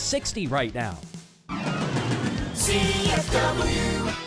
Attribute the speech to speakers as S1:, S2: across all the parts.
S1: 60 right now.
S2: CFW.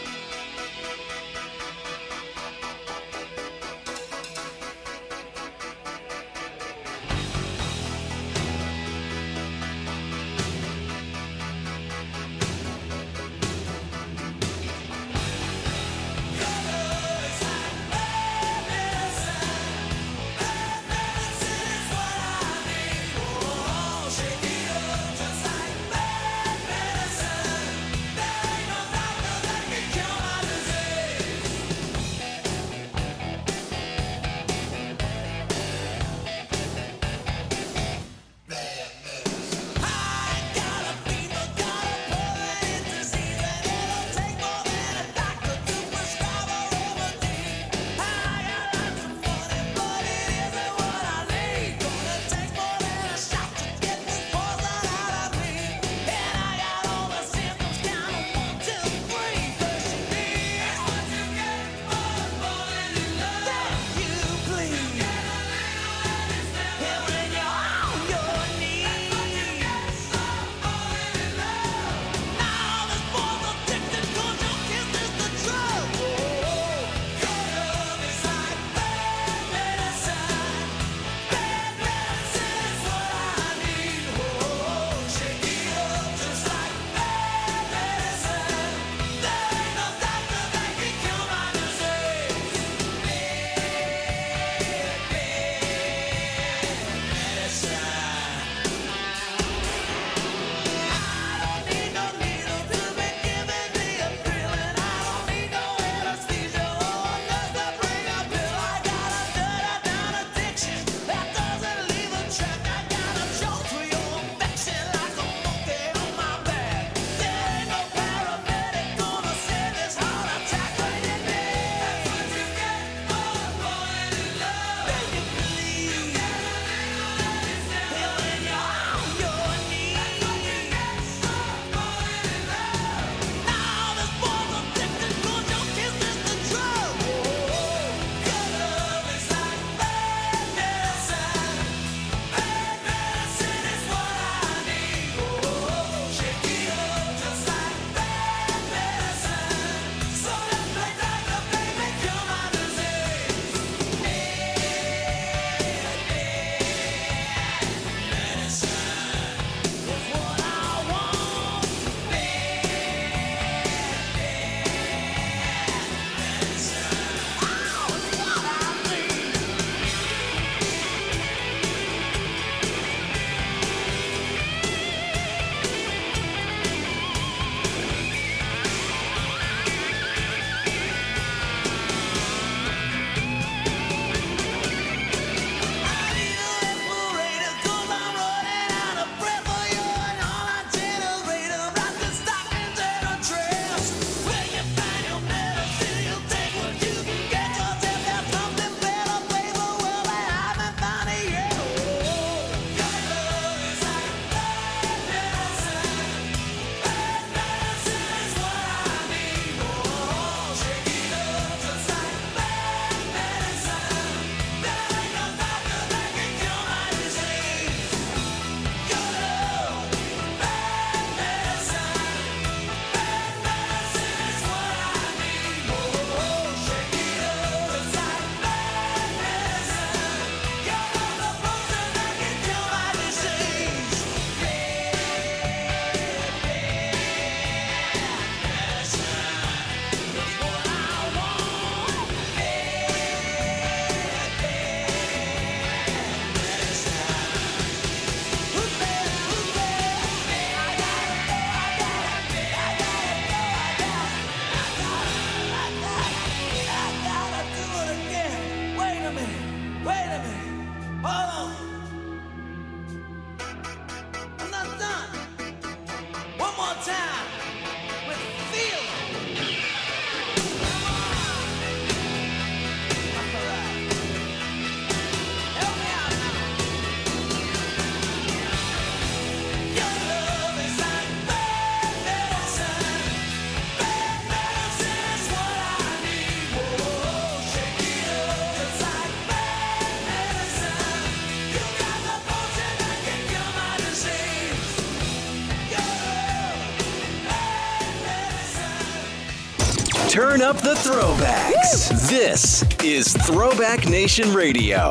S1: Turn up the throwbacks. This is Throwback Nation Radio.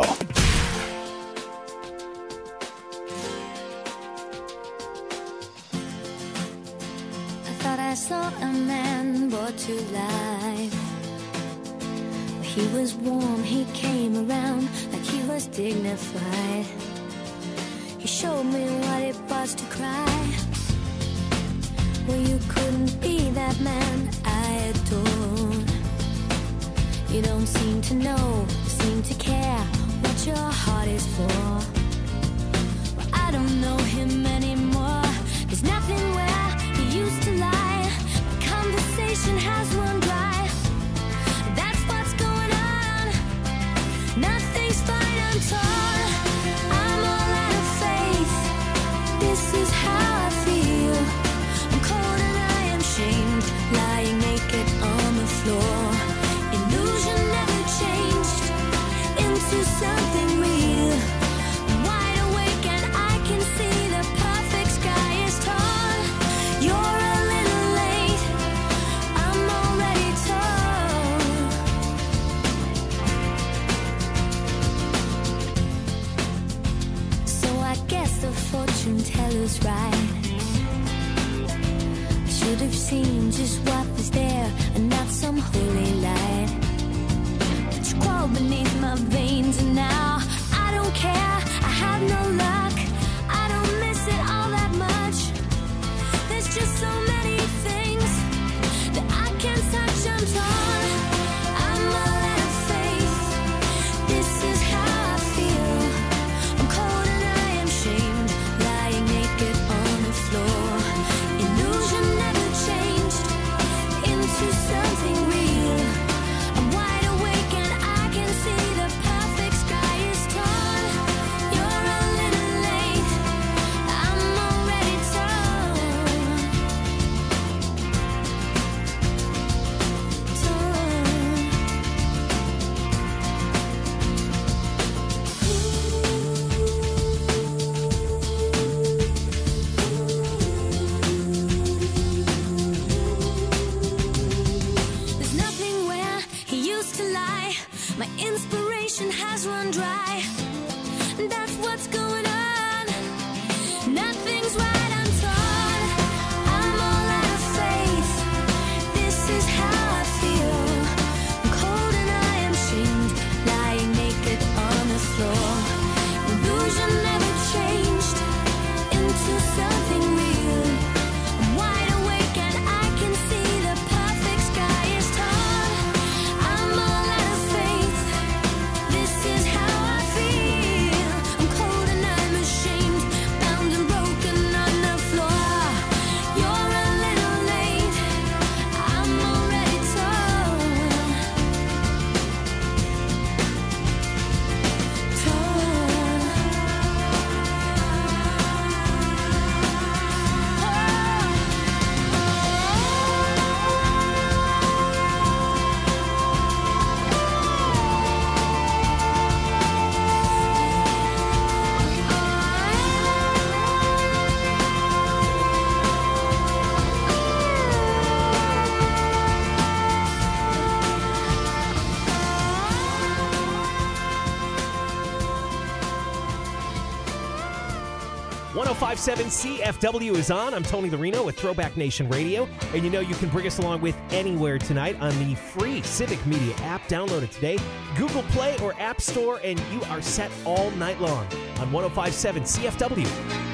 S2: I thought I saw a man brought to life. He was warm, he came around like he was dignified. He showed me what it was to cry. Well, you couldn't be that man I adored. You don't seem to know, seem to care what your heart is for. Well, I don't know him anymore. There's nothing where he used to lie. My conversation has run dry. That's what's going on. Nothing's fine, I'm torn. I'm all out of faith. This is how I feel. I'm cold and I am shamed, lying naked on the floor. Illusion never changed into something real. I'm wide awake and I can see the perfect sky is torn. You're a little late, I'm already torn. So I guess the fortune teller's right. I should have seen just what was there and not some holy light. But you crawl beneath my veins and now I don't care, I have no luck. I don't miss it all that much. There's just so many things that I can't touch, I'm torn. I'm all out of faith. This is how I feel. I'm cold and I am shamed, lying naked on the floor. Illusion never changed into something real. I'm wide awake and I can see the perfect sky is torn. You're a little late, I'm already torn. There's nothing where he used to lie. My inspiration has run dry. That's what's going on. Nothing's right, I'm torn. I'm all out of faith. This is how I feel. I'm cold and I am shamed, lying naked on the floor. Illusion never changed into something real. I'm wide awake and I can see the perfect sky is torn. I'm all out of faith. This is how I feel. I'm cold and I'm ashamed, bound and broken on the floor. You're a little late, I'm already torn.
S3: .5.7 CFW is on. I'm Tony Larino with Throwback Nation Radio. And you know you can bring us along with anywhere tonight on the free Civic Media app. Download it today. Google Play or App Store, and you are set all night long on 105.7 CFW.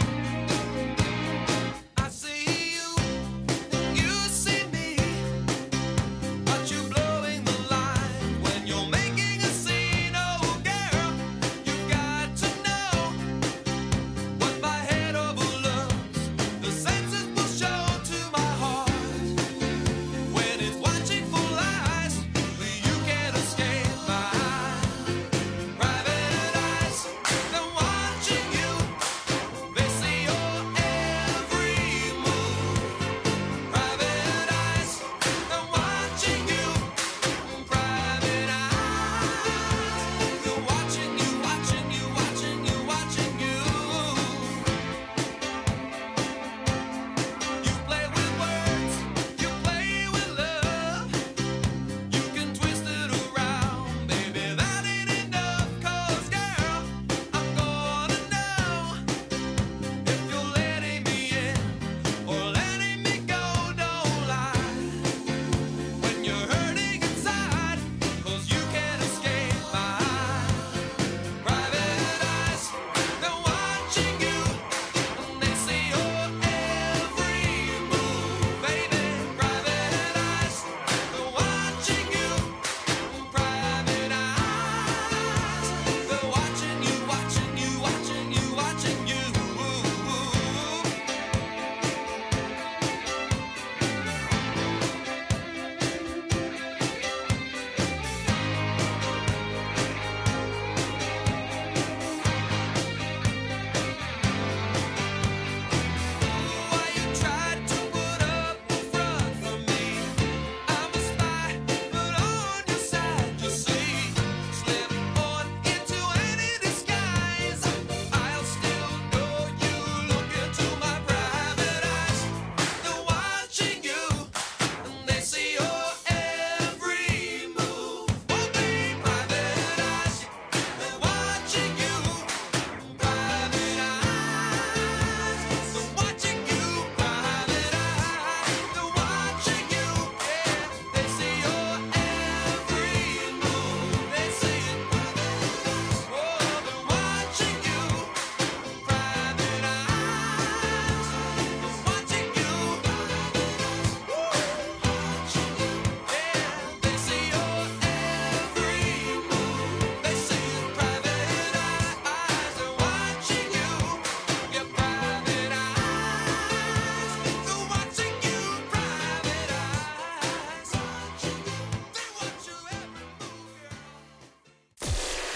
S4: I see you see me, but you blowing the line when you're making a scene. Oh girl, you got to know what my head overlooks. The senses will show to my heart when it's watching full eyes. You can't escape my private eyes. They're watching you.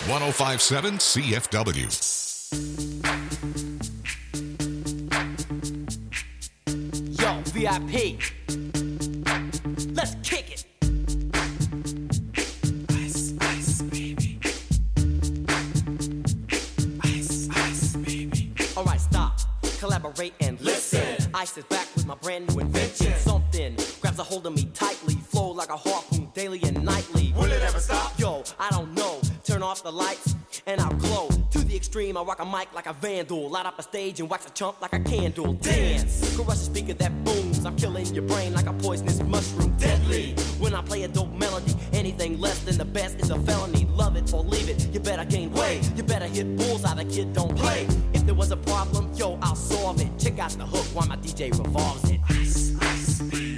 S5: 1057 CFW.
S6: Yo, VIP. Let's kick it. Ice, ice, baby. Ice, ice, baby. Alright, stop. Collaborate and listen. Ice is back with my brand new invention. Something grabs a hold of me tightly. Flow like a harpoon daily and nightly. Will it ever stop? Yo, I don't know. Turn off the lights and I'll glow. To the extreme, I rock a mic like a vandal. Light up a stage and wax a chump like a candle. Dance, crush a speaker that booms. I'm killing your brain like a poisonous mushroom. Deadly, when I play a dope melody. Anything less than the best is a felony. Love it or leave it, you better gain weight. You better hit bullseye, the kid don't play. If there was a problem, yo, I'll solve it. Check out the hook while my DJ revolves it. Ice, ice, baby.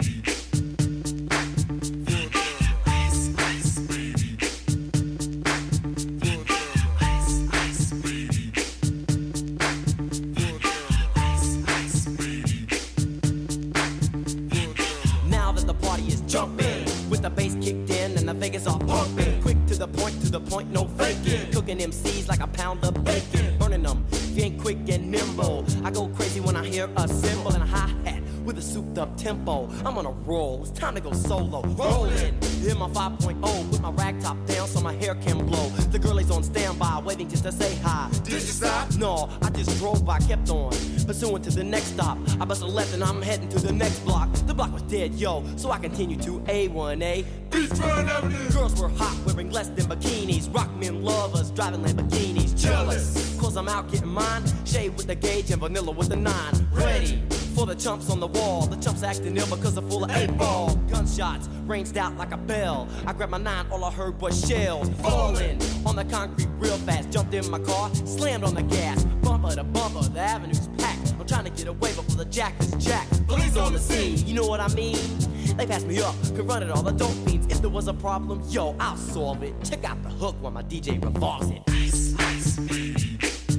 S6: Jumping with the bass kicked in and the Vegas all pumping. Quick to the point, no faking. Cooking MCs like a pound of bacon. Burning them, if you ain't quick and nimble. I go crazy when I hear a cymbal and a hi-hat with a souped up tempo. I'm on a roll, it's time to go solo. Rolling, hit my 5.0 with my rag top down so my hair can blow. The girl is on standby, waiting just to say hi. Did you stop? No, I just drove by, kept on pursuing to the next stop. I bust a left and I'm heading to the next block. The block was dead, yo, so I continued to A1A. Beachfront Avenue. Girls were hot, wearing less than bikinis. Rock men lovers, driving Lamborghinis. Jealous, cause I'm out getting mine. Shade with the gauge and vanilla with the 9. Ready for the chumps on the wall. The chumps acting ill because they're full of 8-ball. Gunshots ranged out like a bell. I grabbed my 9, all I heard was shells falling on the concrete real fast. Jumped in my car, slammed on the gas. Bumper to bumper, the avenue's packed. I'm trying to get away before the jack is jacked. Police on the scene, you know what I mean? They passed me up, could run it all, the dope fiends. If there was a problem, yo, I'll solve it. Check out the hook while my DJ revolves it. Ice, ice, baby.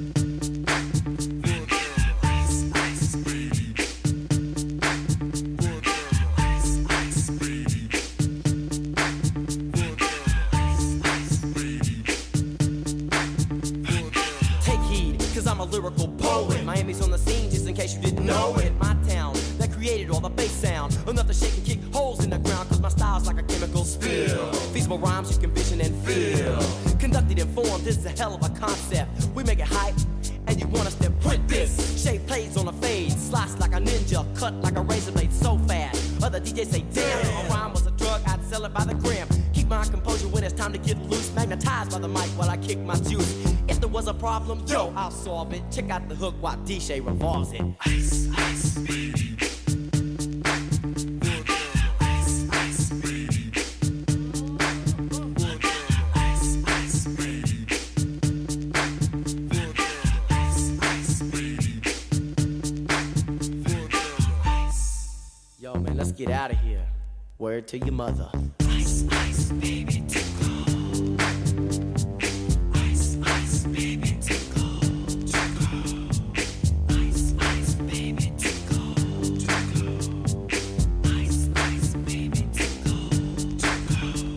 S6: I'm a lyrical poet. Miami's on the scene, just in case you didn't know it. My town that created all the bass sound, enough to shake and kick holes in the ground. Cause my style's like a chemical spill. Feasible rhymes you can vision and feel. Conducted in form, this is a hell of a concept. We make it hype, and you want us to print this. Shape plays on a fade, slice like a ninja, cut like a razor blade so fast. Other DJs say, damn, if a rhyme was a drug, I'd sell it by the gram. Keep my composure when it's time to get loose. Magnetized by the mic while I kick my juice. If there was a problem, yo, I'll solve it. Check out the hook while DJ revolves it. Ice, ice, baby. Ice, ice, baby. Ice, ice, baby. Ice, ice, baby. Yo, man, let's get out of here. Word to your mother. Ice, ice, baby, tickle. Ice, ice, baby, tickle. Tickle. Ice, ice, baby, tickle. Tickle. Ice, ice, baby, tickle. Tickle.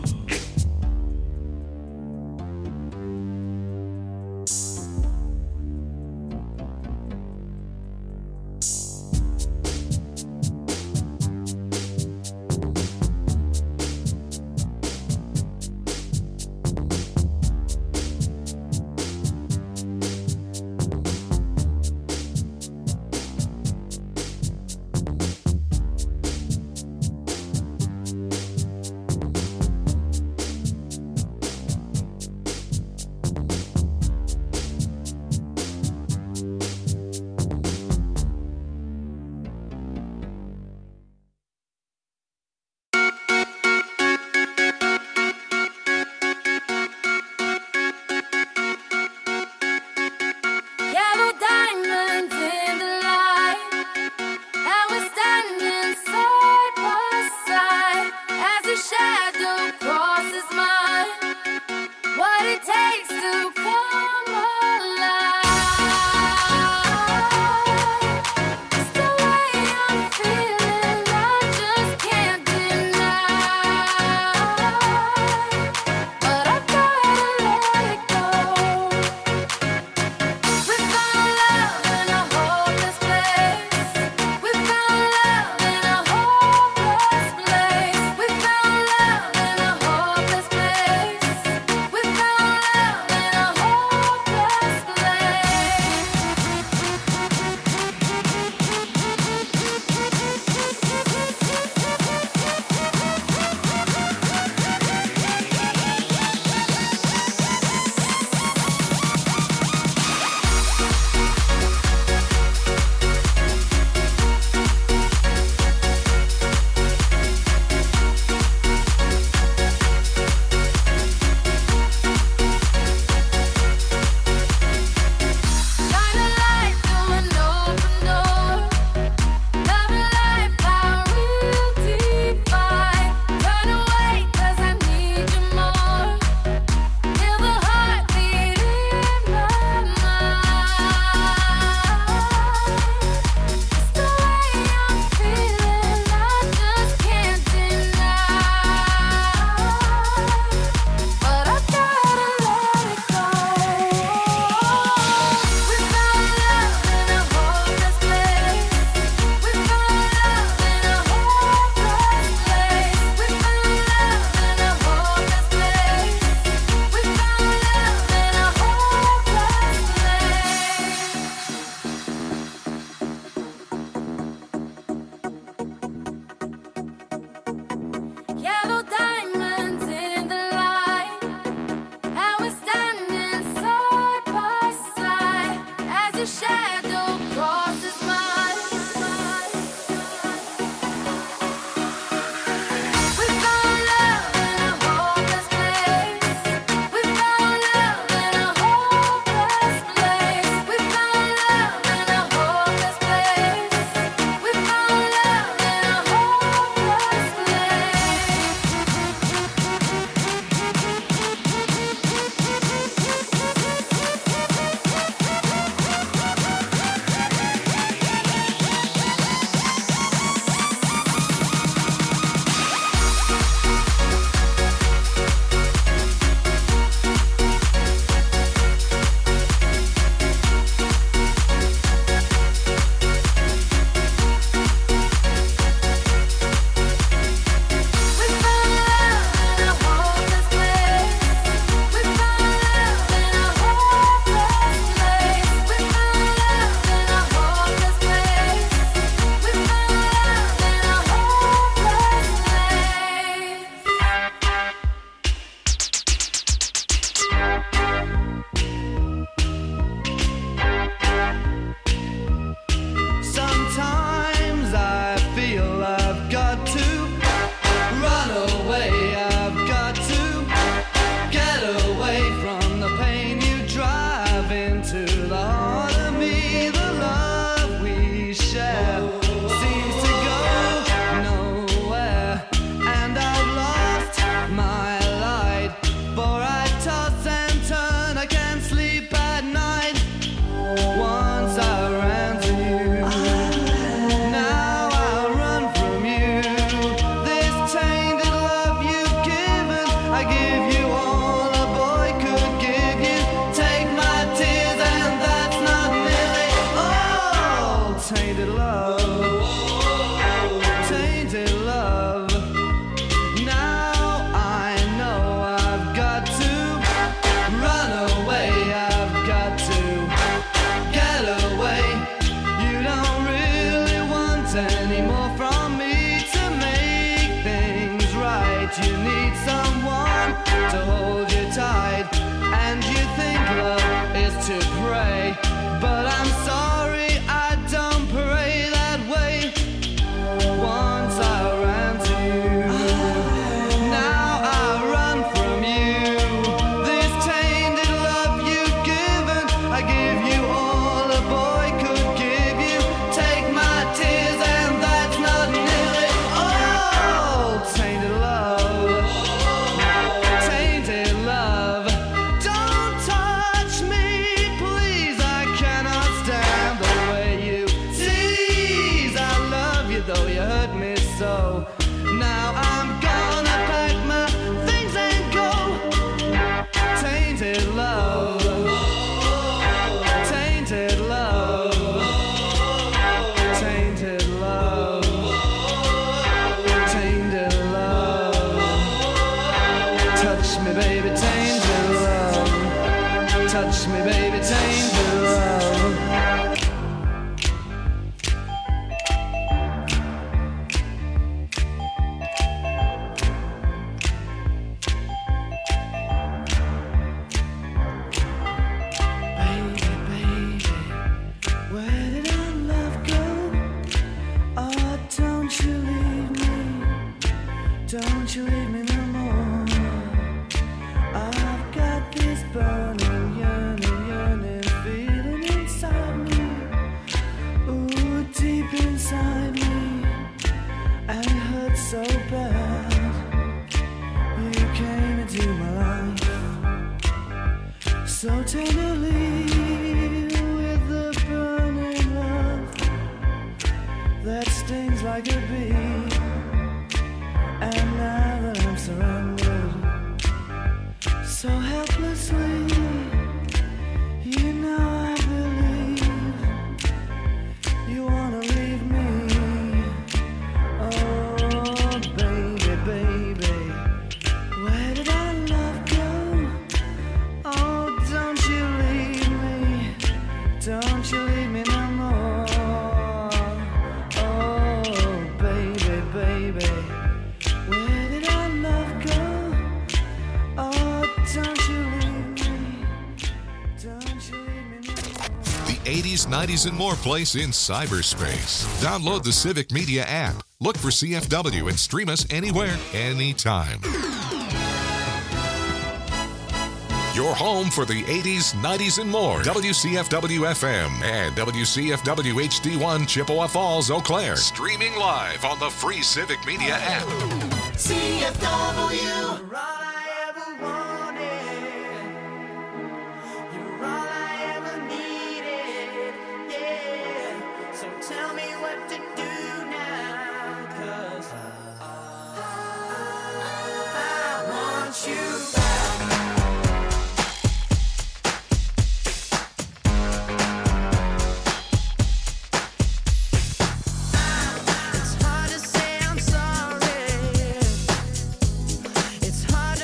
S7: but you need someone to hold you tight. And you think love is to pray, but I'm sorry, I don't pray that way. Once I ran to you, now I run from you. This tainted love you've given, I give you all a boy could give you. Take my tears and that's not nearly all. Tainted love, tainted love. Don't touch me, please, I cannot stand the way you tease. I love you though you hurt me so. Now I'm gonna pack my things and go. Tainted love, tainted love, tainted love, tainted love. Touch me, baby, tainted love. Touch me, baby, tainted love. Baby, baby, where did our love go? Oh, don't you leave me. Don't you leave me no more. I've got this burning, yearning feeling inside me. Ooh, deep inside me. And it hurts so bad. You came into my life so tenderly with the burning love that stings like a bee. And now that I'm surrounded so helplessly, you know I believe you wanna leave me. Oh, baby, baby, where did our love go? Oh, don't you leave me. Don't you leave me no more. Oh, baby, baby, where did our love go? Oh, don't you leave me. Don't you leave me no more.
S5: The 80s, 90s, and more place in cyberspace. Download the Civic Media app. Look for CFW and stream us anywhere, anytime. Your home for the 80s, 90s, and more. WCFW FM and WCFW HD1 Chippewa Falls, Eau Claire. Streaming live on the free Civic Media app.
S7: CFW. You're all I ever wanted. You're all I ever needed. Yeah. So tell me what to do now. 'Cause I want you back. It's hard to say I'm sorry. It's hard to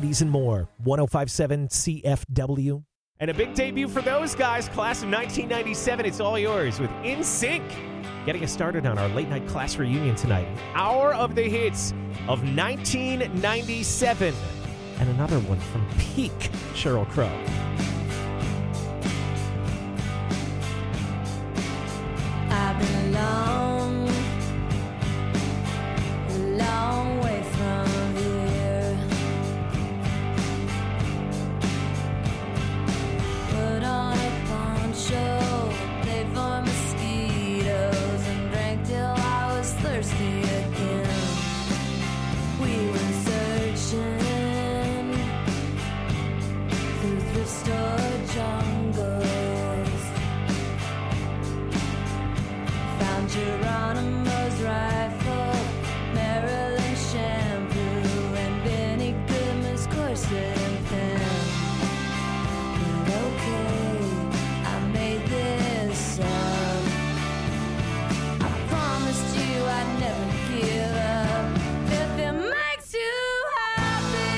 S3: 90s and more. 105.7 CFW. And a big debut for those guys. Class of 1997. It's all yours with NSYNC. Getting us started on our late night class reunion tonight. Hour of the hits of 1997. And another one from peak Sheryl Crow.
S2: I've been long way from here. Put on a poncho, played for mosquitoes, and drank till I was thirsty again. We were searching through thrift store jungles. Found Geronimo's rifle, Maryland shampoo, and Benny Goodman's corset and pen. But okay, I made this song. I promised you I'd never give up if it makes you happy.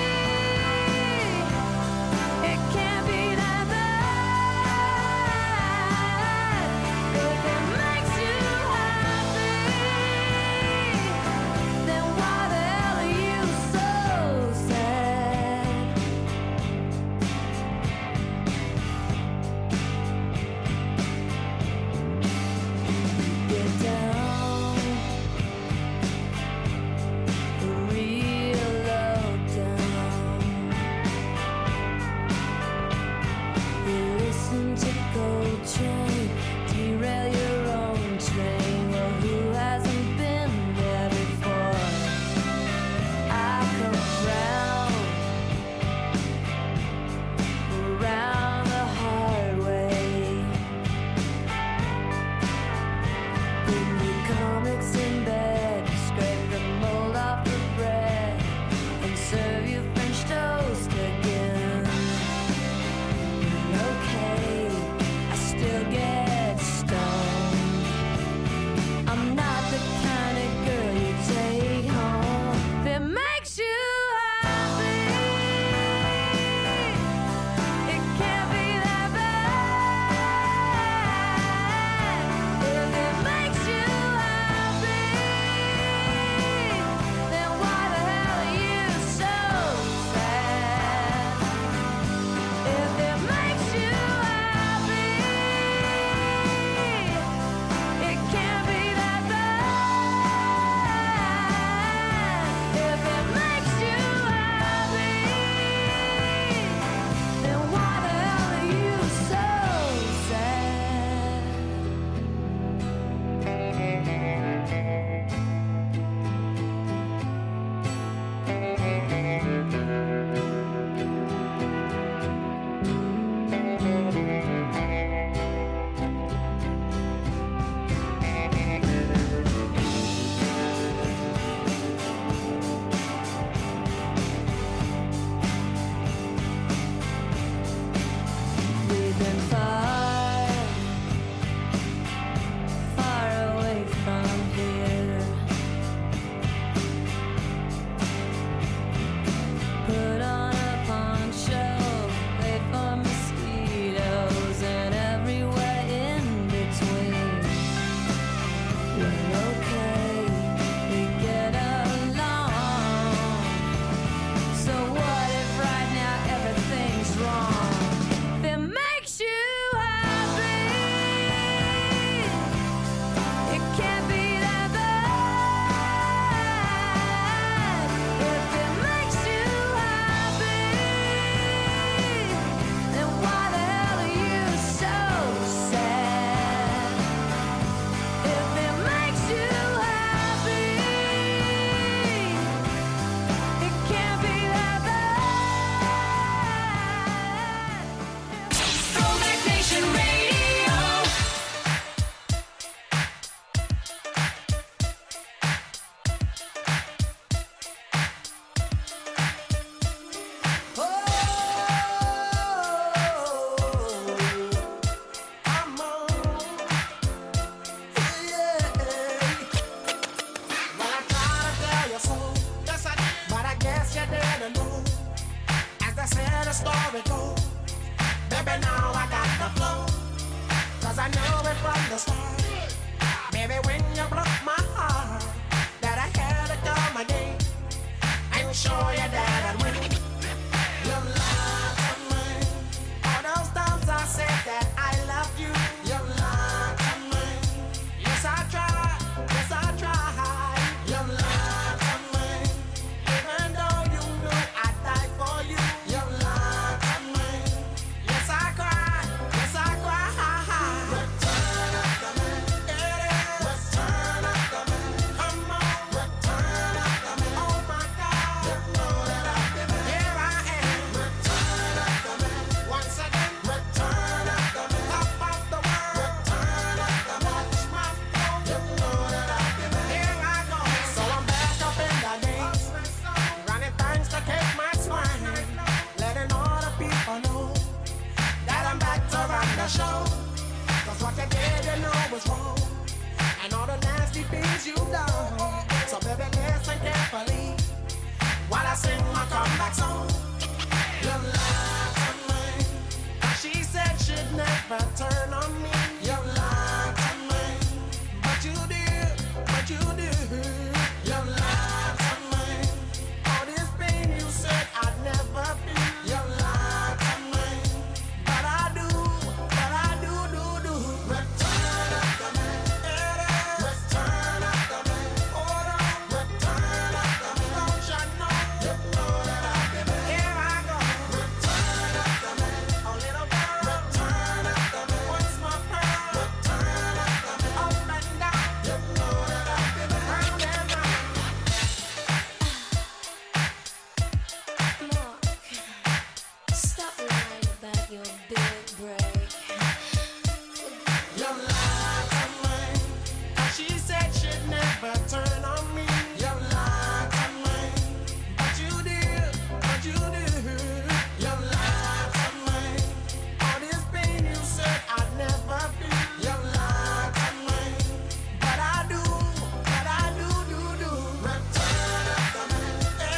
S2: It can't be that bad if it makes you happy.
S8: never turn on me. You lied to me, but you did, but you did. You lied to me. All this pain you said I'd never feel. You lied to me, but I do, do. Return after me, return after me. Hold on, return after me. Don't you know that I can be? Here I go. Return after me, a little girl. Return after me, once more pearl. Return after me, up and down. You know that I can be. Round and round.
S2: Mark, stop lying about your big break.
S8: You lied to me, 'cause she said she'd never turn on me. You lied to me, but you did, but you did. You lied to me, all this pain you said I'd never feel. You lied to me, but I do, do. Return after me,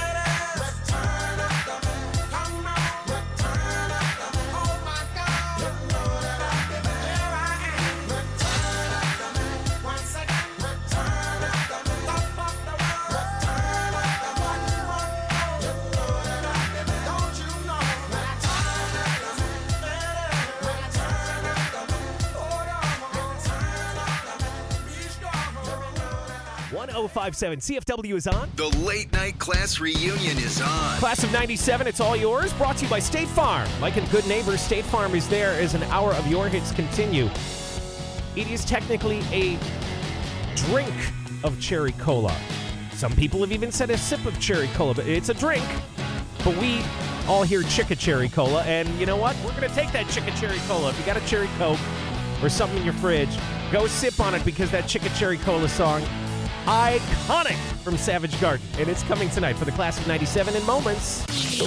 S8: return after me. Come on, return after me. Oh my God, you know that I can be. Here I am. Return after me, once again. Return after me, top of the world. Return after me, one more. You know that I can be. Don't you know? Return after me, return after me. Hold on, return after me. Be strong. You know that I
S3: 1057 CFW is on.
S1: The late night class reunion is on.
S3: Class of 97, it's all yours. Brought to you by State Farm. Like a good neighbor, State Farm is there as an hour of your hits continue. It is technically a drink of cherry cola. Some people have even said a sip of cherry cola, but it's a drink. But we all hear Chicka Cherry Cola, and you know what? We're going to take that Chicka Cherry Cola. If you got a Cherry Coke or something in your fridge, go sip on it because that Chicka Cherry Cola song, iconic from Savage Garden. And it's coming tonight for the class of 97 in moments.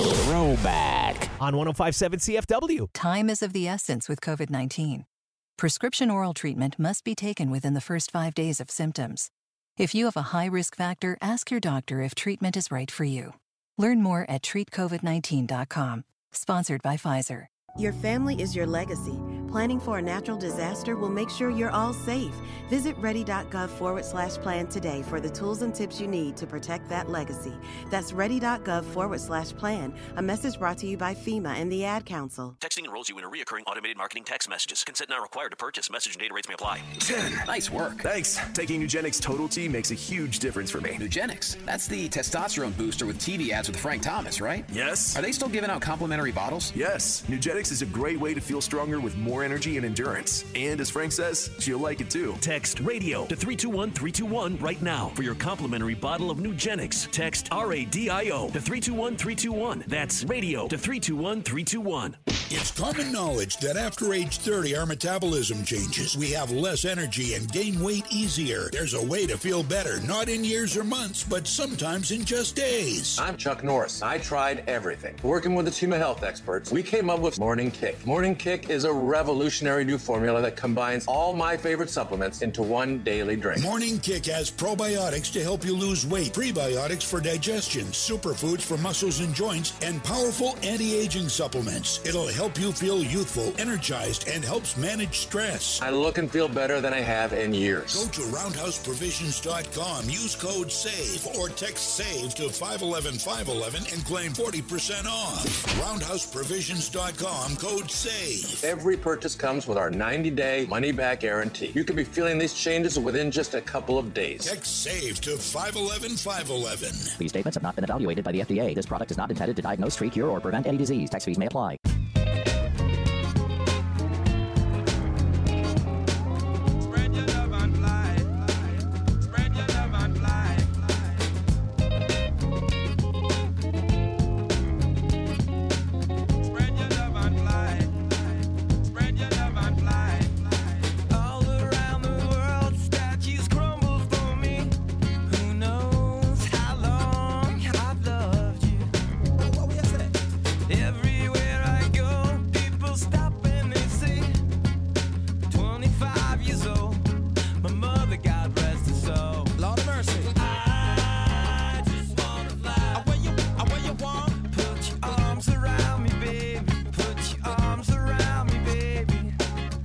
S3: Throwback on 1057 CFW.
S9: Time is of the essence with COVID-19. Prescription oral treatment must be taken within the first 5 days of symptoms. If you have a high risk factor, ask your doctor if treatment is right for you. Learn more at treatcovid19.com. Sponsored by Pfizer.
S10: Your family is your legacy. Planning for a natural disaster will make sure you're all safe. Visit ready.gov/plan today for the tools and tips you need to protect that legacy. That's ready.gov/plan. A message brought to you by FEMA and the Ad Council.
S11: Texting enrolls you in a recurring automated marketing text messages. Consent not required to purchase. Message and data rates may apply.
S1: 10.
S12: Nice work.
S1: Thanks. Taking Nugenix Total T makes a huge difference for me.
S12: Nugenix. That's the testosterone booster with TV ads with Frank Thomas, right?
S1: Yes.
S12: Are they still giving out complimentary bottles?
S1: Yes. Nugenix is a great way to feel stronger with more energy and endurance. And as Frank says, she'll like it too.
S13: Text radio to 321-321 right now for your complimentary bottle of Nugenix. Text RADIO to 321-321. That's radio to 321-321.
S14: It's common knowledge that after age 30, our metabolism changes. We have less energy and gain weight easier. There's a way to feel better, not in years or months, but sometimes in just days.
S15: I'm Chuck Norris. I tried everything. Working with a team of health experts, we came up with Morning Kick. Morning Kick is a revolutionary new formula that combines all my favorite supplements into one daily drink.
S14: Morning Kick has probiotics to help you lose weight, prebiotics for digestion, superfoods for muscles and joints, and powerful anti-aging supplements. It'll help you feel youthful, energized, and helps manage stress.
S15: I look and feel better than I have in years.
S14: Go to roundhouseprovisions.com, use code SAVE, or text SAVE to 511-511 and claim 40% off. roundhouseprovisions.com, code SAVE.
S15: Every purchase comes with our 90-day money-back guarantee. You could be feeling these changes within just a couple of days.
S14: Text SAVE to 511-511.
S16: These statements have not been evaluated by the FDA. This product is not intended to diagnose, treat, cure, or prevent any disease. Tax fees may apply.
S4: Everywhere I go, people stop and they say, 25 years old, my mother, God rest her soul. Lord of mercy. I just wanna fly. I where you want. Put your arms around me, baby. Put your arms around me, baby.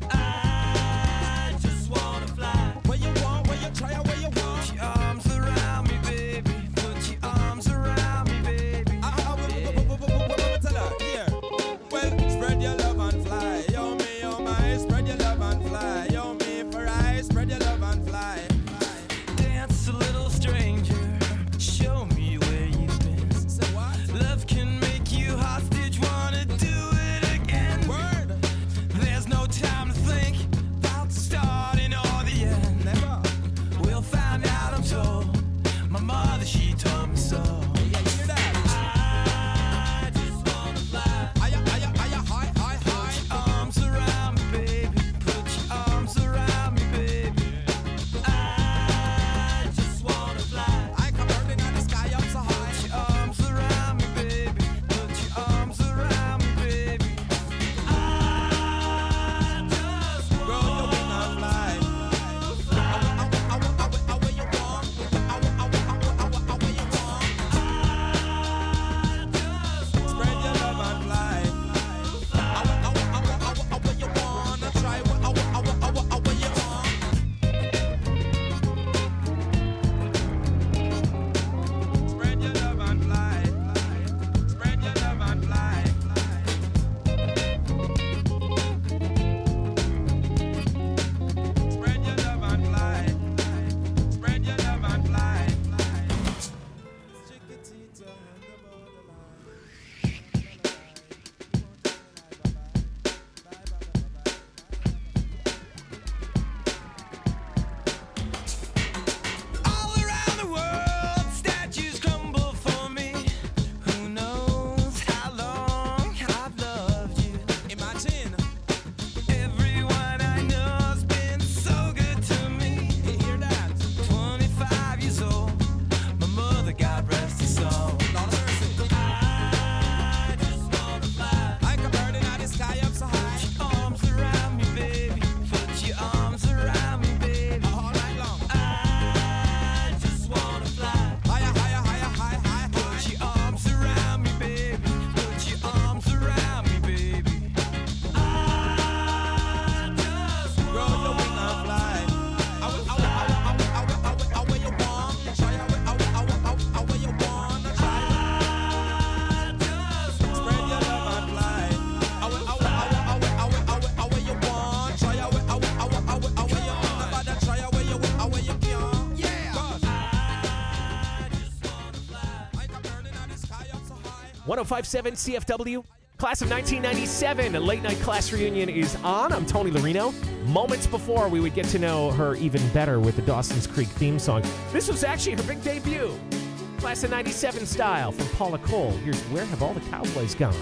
S3: 105.7 CFW. Class of 1997, a late night class reunion is on. I'm Tony Larino. Moments before we would get to know her even better with the Dawson's Creek theme song. This was actually her big debut. Class of 97 style from Paula Cole. Here's Where Have All the Cowboys Gone?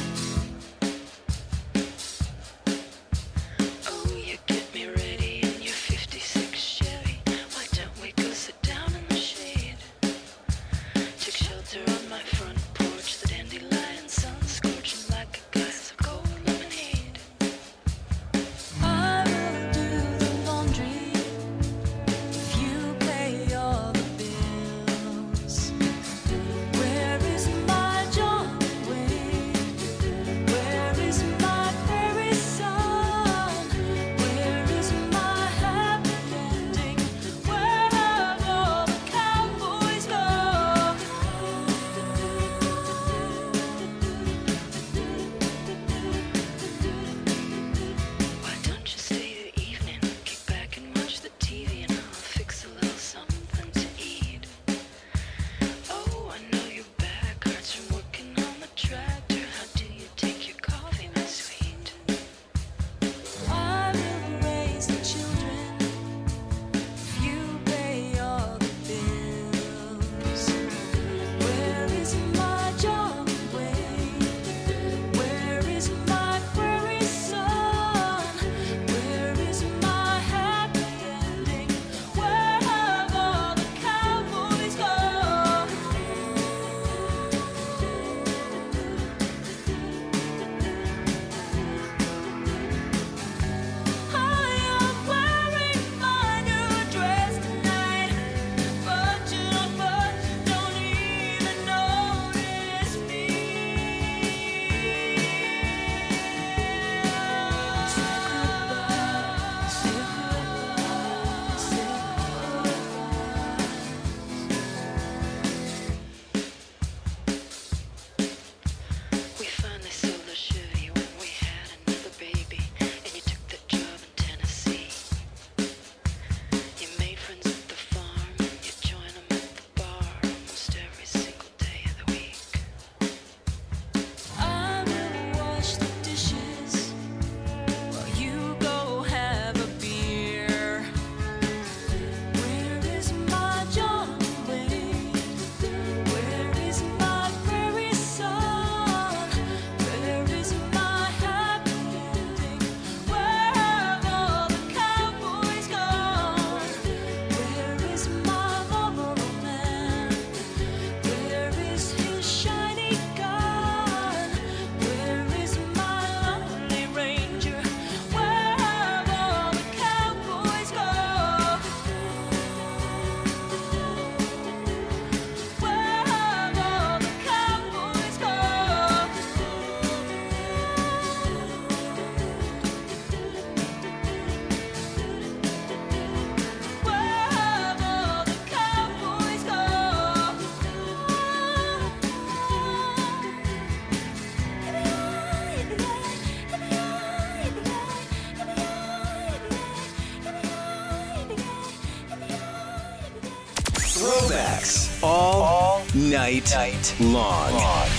S17: Throwbacks all night long.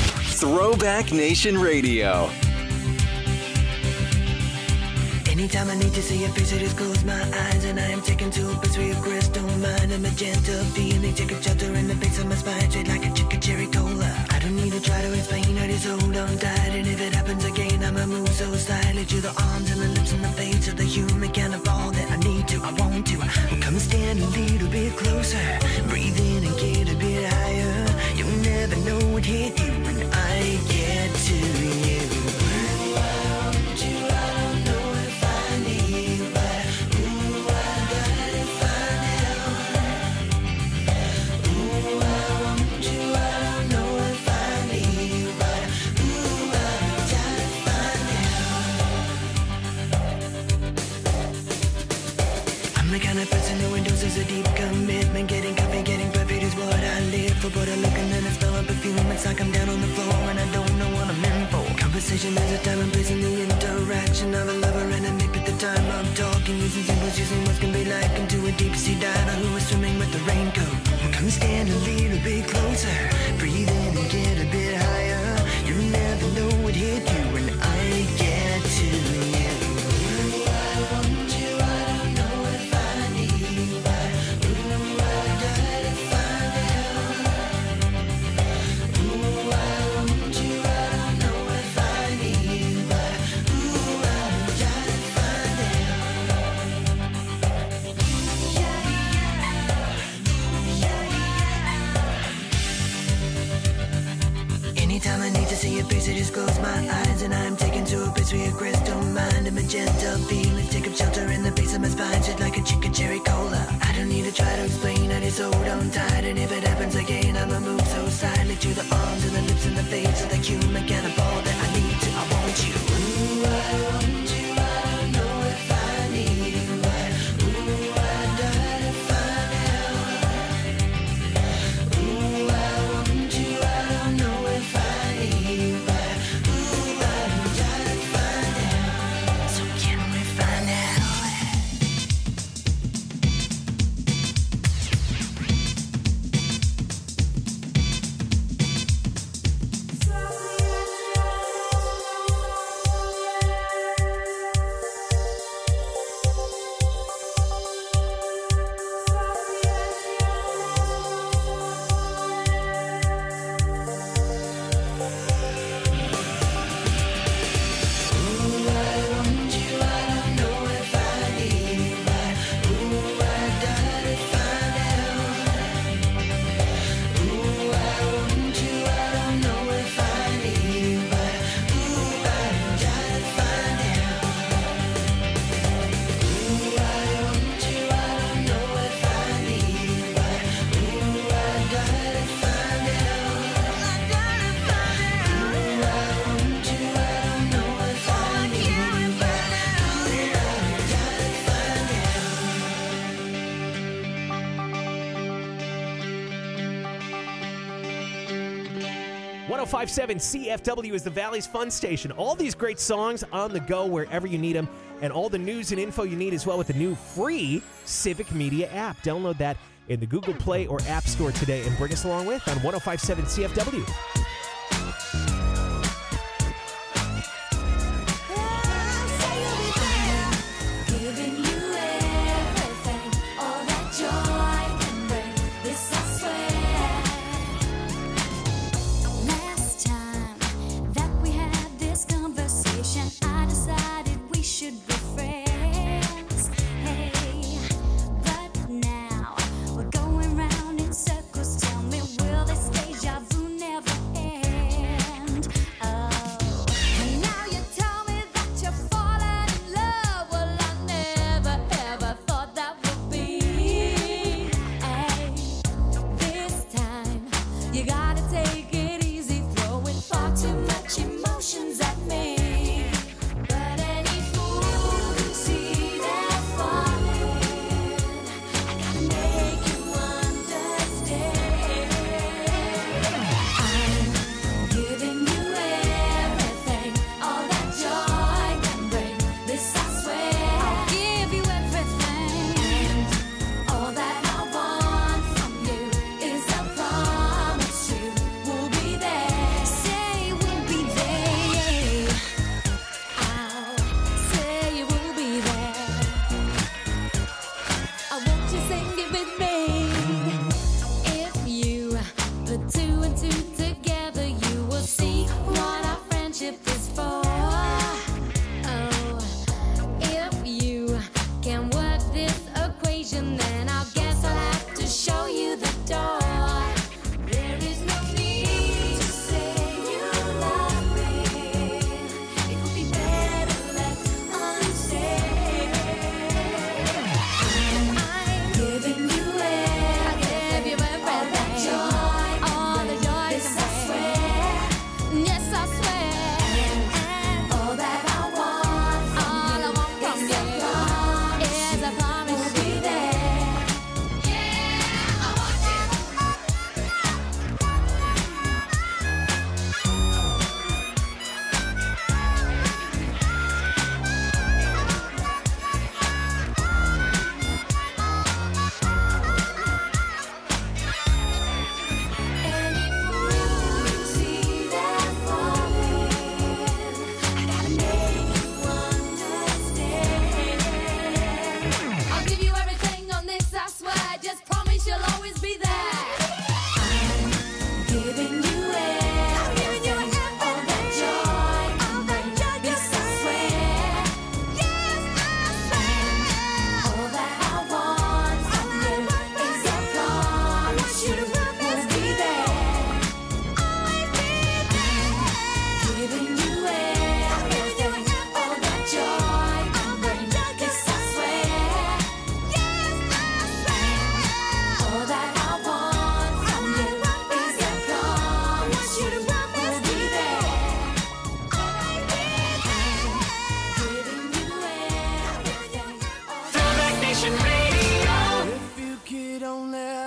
S17: Throwback Nation Radio.
S18: Anytime I need to see your face, I just close my eyes and I am taken to a place where your crystal mind and magenta feeling take a shelter in the base of my spine, straight like a chicken cherry cola. I don't need to try to explain, I just hold on tight, and if it happens again, I'ma move so slightly to the arms and the lips and the face of the human kind of all that I need to, I want to. Come and stand a little bit closer, breathe in and get a bit higher. You'll never know what hit you when I get to you. A deep commitment, getting coffee, getting perfect is what I live for. But I look and then I smell a perfume, it's like I'm down on the floor and I don't know what I'm in for. Conversation, there's a time and place in the interaction of a lover and a mate at the time of talking. Using symbols, using what can be like into a deep sea diver who is swimming with the raincoat. Come stand a little bit closer, breathe in and get a bit higher. face, I just close my eyes and I'm taken to a place where your crystal mind and magenta feelings take up shelter in the base of my spine, shit like a chicken cherry cola. I don't need to try to explain, I just hold on tight, and if it happens again, I'ma move so silently to the arms and the lips and the face of the human cannibal that I need to. I want you. Ooh, I want you. I don't know if I need you. Ooh, I die to find out. Ooh, I want you. I don't know if I need you. Ooh, I die to find out. So can we find out?
S3: .5.7 CFW is the Valley's fun station. All these great songs on the go wherever you need them, and all the news and info you need as well with the new free Civic Media app. Download that in the Google Play or App Store today and bring us along with on 105.7 CFW.
S2: Giving you everything, all that joy can bring. This I swear. Last time that we had this conversation, I decided we should be friends. Hey, but now we're going round in circles. Tell me, will this deja vu never end?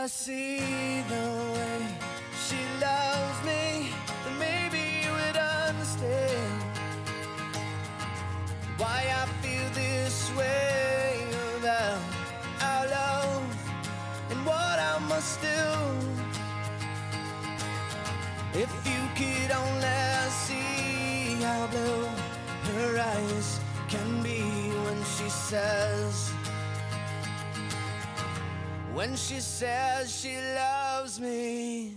S7: I see the way she loves me, then maybe you would understand why I feel this way about our love and what I must do. If you could only see how blue her eyes can be when she says she loves me.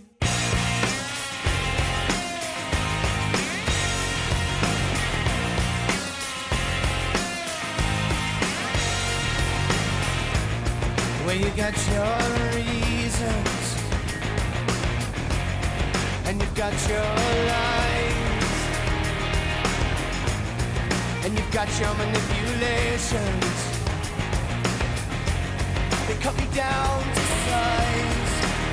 S7: Well, you got your reasons and you've got your lies and you've got your manipulations. They cut me down to size.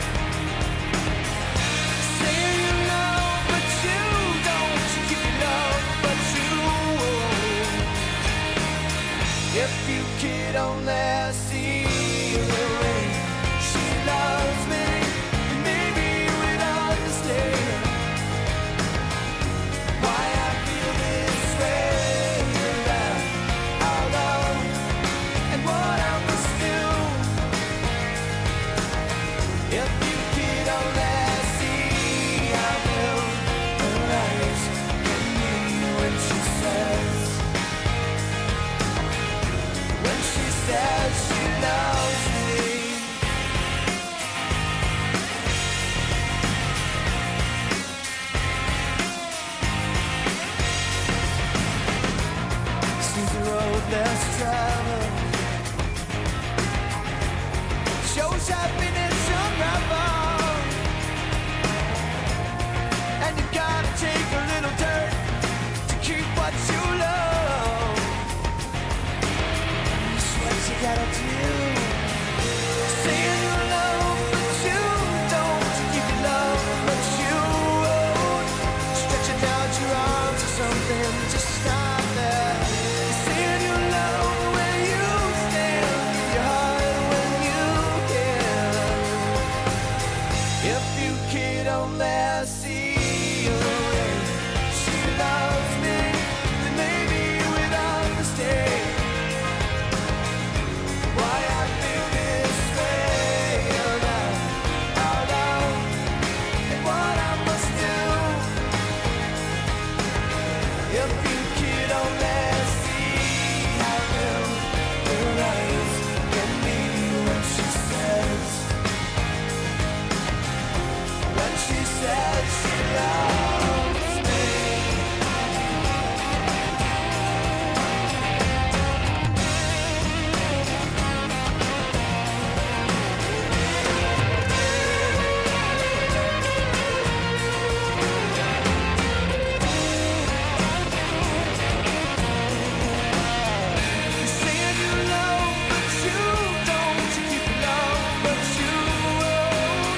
S7: Say you love, but you don't. You love, but you won't. If you could only see the way she loves me, maybe you would understand why I feel this way about our love and what I must do. If you could only see how blue her eyes can be when she says she loves me. Seems the road less traveled shows happiness unraveled, and you gotta take a little dirt to keep what you love. That's what you gotta do. Saying you love, but you don't. You can love, but you won't. Stretching out your arms or something, just stop there. Saying you love when you stand, your heart when you can. If you could only see the way she loves me, then maybe you would understand why I feel this way about our love and what I must do. If you could only see how blue her eyes can be when she says she loves me. Saying you love, but you don't. You keep love, but you won't.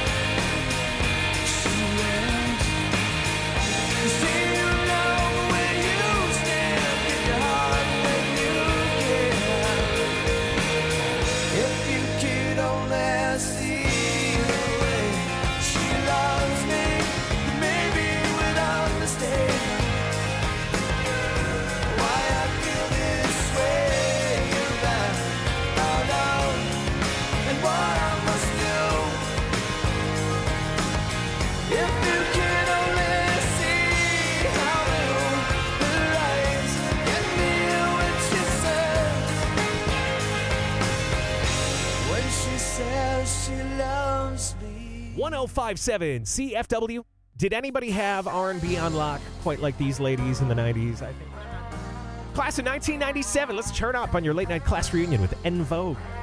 S7: She won't. Say you love when you stand, give your heart when you can. If you could only see the way she loves me, maybe you would understand why I feel this way about our love and what I must do. If you could only see how blue her eyes can be when she says she loves me.
S3: 1057 CFW. Did anybody have R&B on lock quite like these ladies in the 90s? I think. Class of 1997. Let's turn up on your late night class reunion with En Vogue.